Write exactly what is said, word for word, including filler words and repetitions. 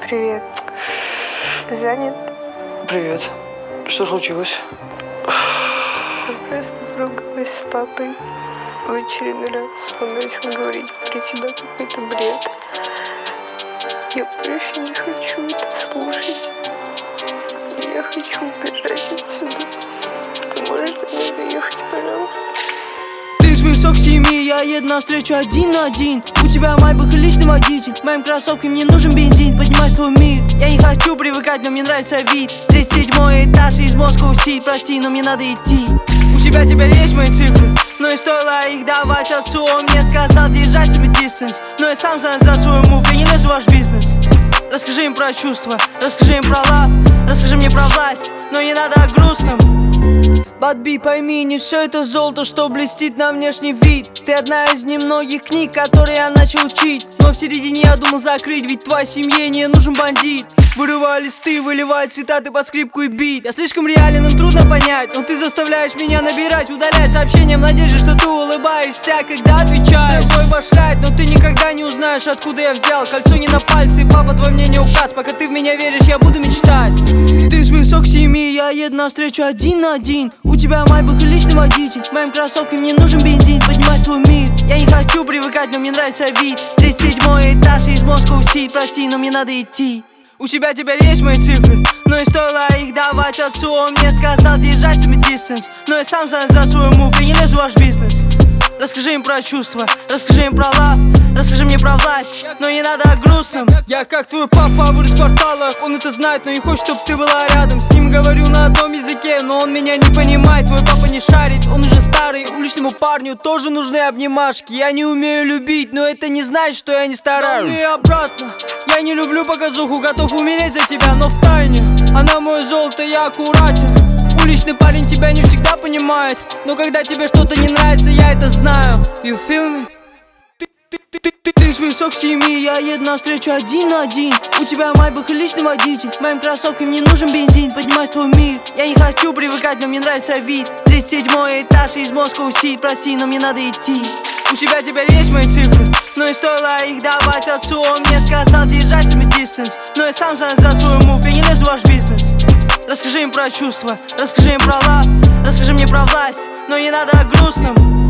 Привет. Занят? Привет. Что случилось? Я просто поругалась с папой в очередной раз. Он начал говорить про тебя какой-то бред. Я больше не хочу это слушать. Я хочу убежать отсюда. Ты можешь за мной заехать, пожалуйста? Ты с высок семьи, я еду навстречу один на один. У тебя майбах и личный водитель. Моим кроссовкам не нужен бензин. Поднимаешь твой мир. Я не хочу привыкать, но мне нравится вид. тридцать седьмой этаж из Москвы Сити. Прости, но мне надо идти. У тебя теперь есть мои цифры, но и стоило их давать отцу. Он мне сказал держать себе дистанс, но я сам знаю за свой мув. Я не лезу в ваш бизнес. Расскажи им про чувства, расскажи им про лав, расскажи мне про власть, но не надо о грустном. Бадби, пойми, не все это золото, что блестит на внешний вид. Ты одна из немногих книг, которые я начал учить. Но в середине я думал закрыть, ведь твоей семье не нужен бандит. Вырываю листы, выливаю цитаты по скрипку и бит. Я слишком реален, им трудно понять, но ты заставляешь меня набирать, удалять сообщения в надежде, что ты улыбаешься, когда отвечаешь. Твой башляет, но ты никогда не узнаешь, откуда я взял. Кольцо не на пальце, и папа твой мне не указ. Пока ты в меня веришь, я буду мечтать. Ты с высок семьи, я еду навстречу один на один. У тебя майбах и личный водитель. Моим кроссовкам не нужен бензин. Поднимаешь твой мир. Я не хочу привыкать, но мне нравится вид. тридцать седьмой этаж из Москвы Сити. Прости, но мне надо идти. У тебя теперь есть мои цифры, но и стоило их давать отцу. Он мне сказал держать себе дистанс, но я сам знаю за свой мув. Я не лезу в ваш бизнес. Расскажи им про чувства, расскажи им про лав, расскажи мне про власть, но не надо о грустном. Я как твой папа, вырос в кварталах. Он это знает, но не хочет, чтоб ты была рядом. С ним говорю на одном языке, но он меня не понимает. Твой папа не шарит, он уже старый. Уличному парню тоже нужны обнимашки. Я не умею любить, но это не значит, что я не стараюсь. И обратно, я не люблю показуху, готов умереть за тебя, но в тайне она мое золото, я аккуратен. Уличный парень тебя не всегда понимает, но когда тебе что-то не нравится, я это знаю. You feel me? Ты, ты, ты, ты, ты, ты с высок семьи, я еду навстречу один на один. У тебя майбах и личный водитель. Моим кроссовкам не нужен бензин. Поднимаешь твой мир. Я не хочу привыкать, но мне нравится вид. тридцать седьмой этаж из Москвы Сити. Прости, но мне надо идти. У тебя теперь есть мои цифры, но и стоило их давать отцу. Он мне сказал держать себе дистанс, но я сам знаю за свой мув. Я не лезу в ваш бизнес. Расскажи им про чувства, расскажи им про лав, расскажи мне про власть, но не надо о грустном.